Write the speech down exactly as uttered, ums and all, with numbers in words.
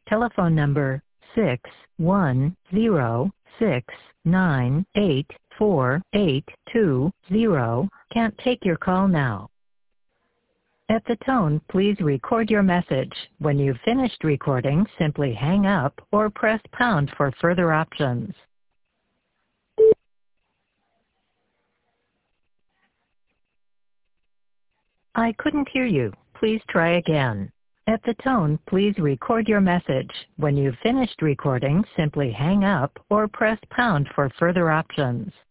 telephone number six one zero six nine eight four eight two zero can't take your call now. At the tone, please record your message. When you've finished recording, simply hang up or press pound for further options. I couldn't hear you. Please try again. At the tone, please record your message. When you've finished recording, simply hang up or press pound for further options.